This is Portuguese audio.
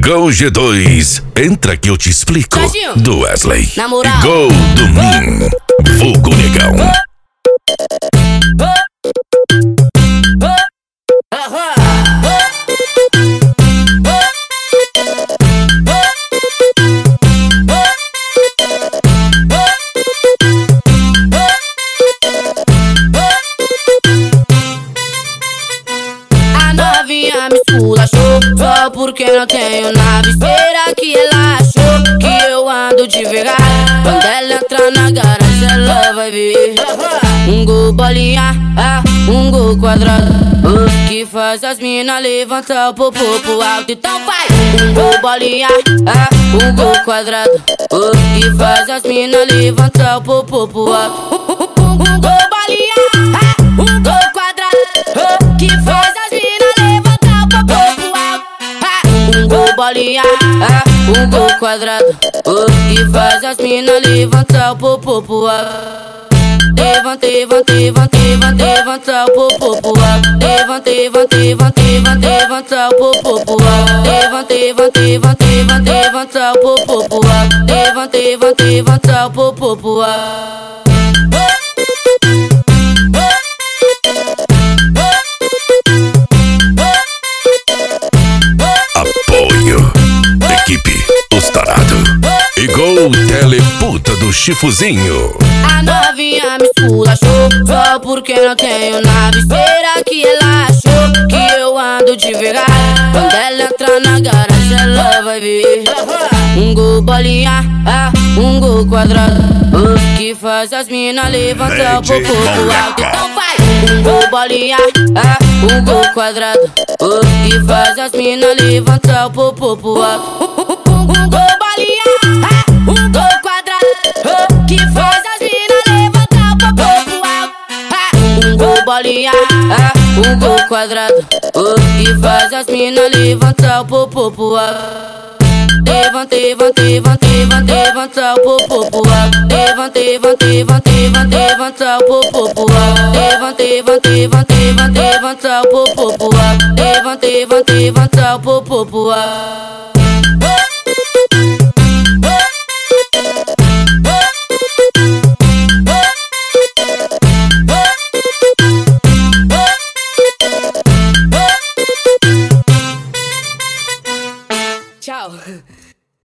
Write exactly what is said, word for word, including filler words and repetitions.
Go G dois, entra que eu te explico. Serginho, do Wesley. na moral. E Go do Min, vulgo negão. A novinha me esculachou só porque não tenho nave. Será que ela achou que eu ando devagar? Quando ela entrar na garagem ela vai ver um gol bolinha, ah, um gol quadrado, oh, que faz as mina levantar o popô pro alto. Então vai! Um gol bolinha, ah, um gol quadrado, oh, que faz as mina levantar o popô pro alto. Um gol bolinha, ah, um gol quadrado, oh, que faz as mina levantar o popô pro alto. Ah, um gol bolinha, ah, um gol quadrado, oh, que faz as mina levantar o popô pro alto. Levanta, levanta, levanta, levanta, levanta o popô pro alto. Levanta, levanta, levanta, levanta, levanta o popô pro alto. Levanta, levanta, levanta, levanta, levanta o popô pro alto. Levanta, levanta, levanta o popô pro alto. Apoio equipe Os Tarado e Go Teleputa do Chifuzinho. A novinha me esculachou só porque não tenho nave. Será que ela achou que eu ando devagar? Quando ela entrar na garagem ela vai ver um gol bolinha, ah, um gol quadrado, oh, que faz as mina levantar o popô pro alto. Então vai! Um gol bolinha, ah, um gol quadrado, oh, que faz as mina levantar o popô pro alto. Um gol bolinha, ah, um gol quadrado, oh, que faz as mina levantar o popô pro alto. Ah, um gol bolinha, ah, um gol quadrado, oh, que faz as mina levantar o popô pro alto. Levanta, levanta, levanta, levanta, levanta o popô pro alto. Levanta, levanta, levanta, levanta, levanta o popô pro alto. Levanta, levanta, levanta, levanta, levanta o popô pro alto. Levanta, levanta, levanta o popô pro alto.